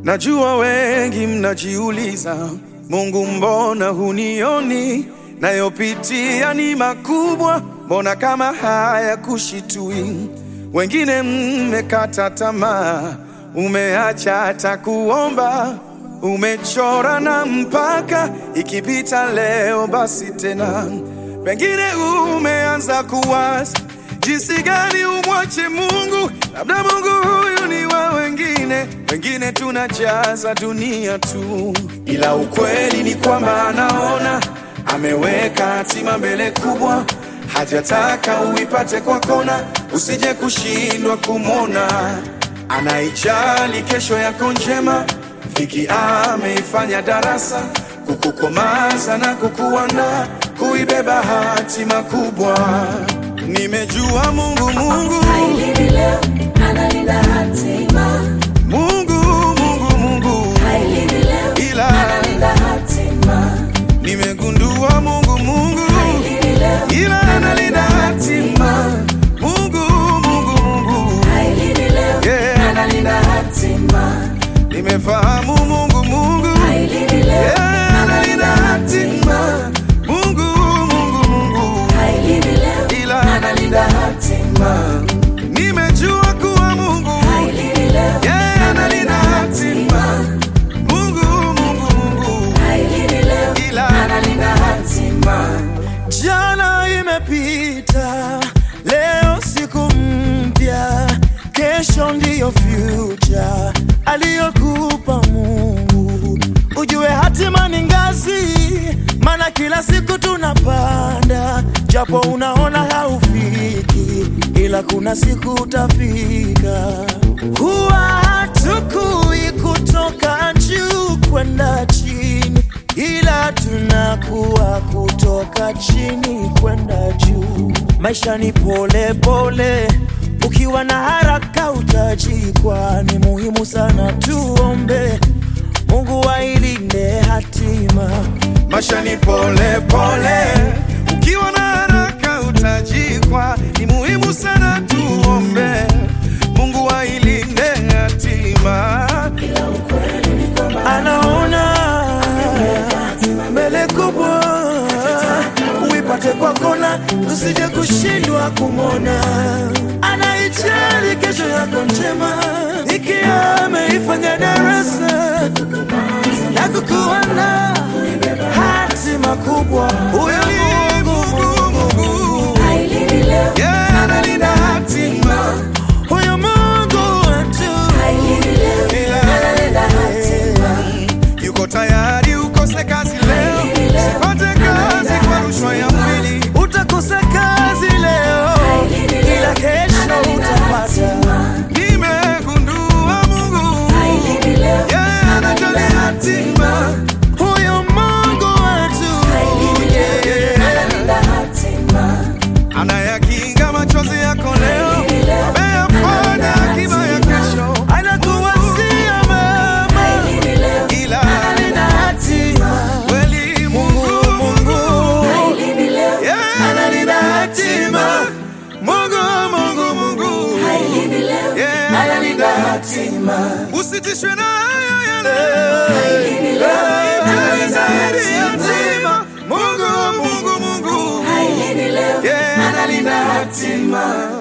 Najua wengi mnajiuliza, Mungu mbona hunioni? Nayopitia ni makubwa, mbona kama haya kushitui? Wengine mmekata tamaa, umeacha hata kuomba, umechora na mpaka ikipita leo basi tena. Pengine umeanza kuwaza jinsi gani umwache Mungu, labda Mungu huyu ni wa wengine, wengine tunajaza dunia tu. Ila ukweli ni kwamba anaona, ameweka hatima mbele kubwa, hajataka uipate kwa kona, usije kushindwa kumwona. Anaijali kesho yako njema, dhiki ameifanya darasa, kukukomaza na kukuandaa kuibeba hatima kubwa. Nimejua Mungu hailindi leo, analinda hatima. Mungu hailindi leo, ila analinda hatima. Nimegundua Mungu hailindi leo, ila analinda hatima. Mungu hailindi leo, yeah, analinda hatima. nimefahamu Mungu hailindi leo, yeah, analinda hatima. Mungu hailindi leo, ila analinda hatima. nimejua kuwa Mungu hailindi leo, yeah, analinda hatima. Mungu hailindi leo, ila analinda hatima. jana imepita, leo siku mpya, kesho ndiyo future aliyokupa Mungu. Ujue hatima ni ngazi, maana kila siku tunapanda, japo unaona haufiki, ila kuna siku utafika. Huwa hatukui kutoka juu kwenda chini, ila tunakuwa kutoka chini kwenda juu. Maisha ni pole pole, ukiwa na haraka utajikwa. Ni muhimu sana tuombe Mungu ailinde hatima. Maisha ni pole pole, ukiwa na haraka utajikwa. Ni muhimu sana tuombe Mungu ailinde hatima. Anaona mbele kubwa, uipate kwa kona, usije kushindwa kumwona. Anaijali kesho yako njema, ikiwa ameifanya darasa na kukuandaa hatima kubwa. Huyo ni Mungu hailindi leo, yeah, analinda hatima. Huyo Mungu wetu hailindi leo, analinda hatima. yuko tayari ukose kazi leo, usipate kazi kwa rushwa ya mwili. Utakosa kazi leo, ila kesho utapata. Nimegundua Mungu yeah, anajali hatima. Huyo Mungu wetu analinda hatima. anayakinga machozi yako leo, ameyafanya akiba ya kesho. Anakuwazia mema, ila analinda hatima. kweli Mungu hailindi leo, yeah, analinda hatima. Mungu hailindi leo, yeah, analinda hatima. usitishwe na hayo ya leo, hailindi leo, analinda hatima. Mungu hailindi leo, yeah, analinda hatima.